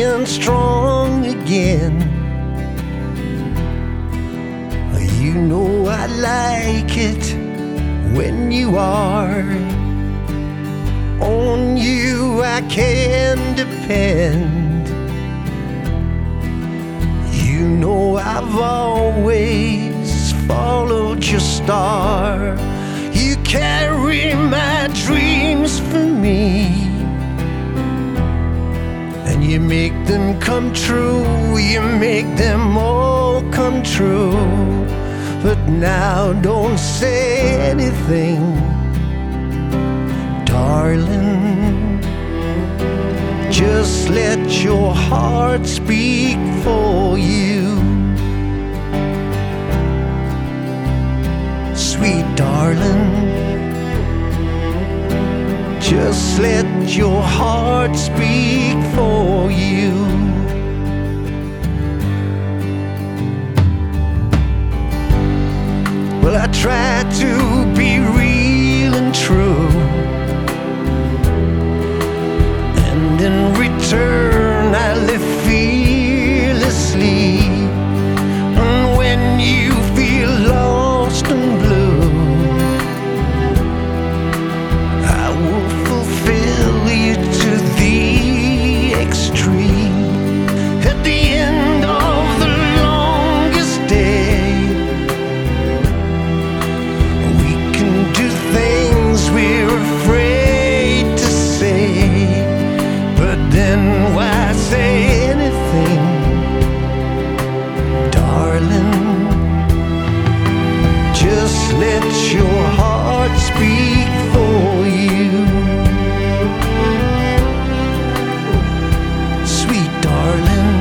being strong again. You know I like it when you are. On you I can depend. You know I've always followed your star. You carry my dreams for me, and you make them come true. You make them all come true. But now don't say anything, darling. Just let your heart speak for you. Sweet darling, just let your heart speak for you. Well, I try to be real and true, and in return I live fearlessly. And when you feel lost and blue, I will fulfill you to the extreme. At the end of the longest day, we can do things we're afraid to say. But then why say anything, darling? Just let your heart speak for you. Sweet darling,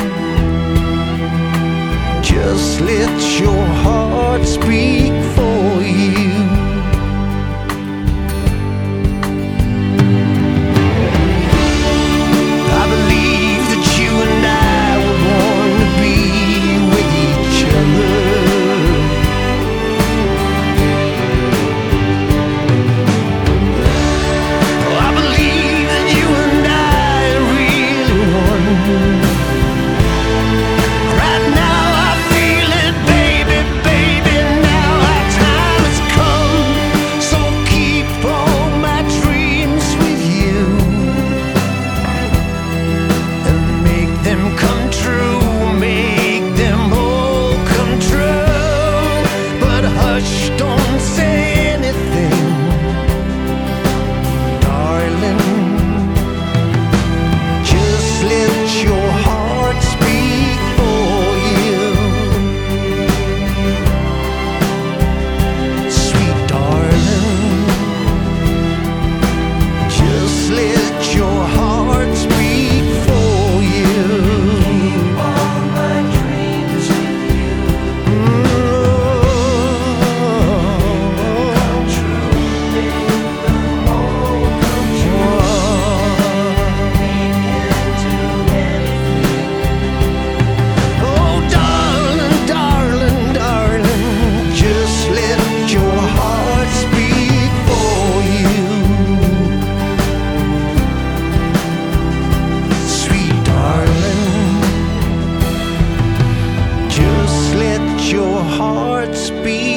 just let your heart speak for you. I believe that you and I were born to be with each other. I believe that you and I are really one. Right now I feel it, baby, baby. Now our time has come. So keep all my dreams with you, and make them come true. Make them all come true. But hush, don't say anything, darling. Just let your heart speak for you. Sweet darling, just let your heart speak for you. Keep all my dreams with you. Come true. Make them all come true. We can do anything. Oh, darling, darling, darling, just let your heart speak for you. Sweet darling, just let your heart speak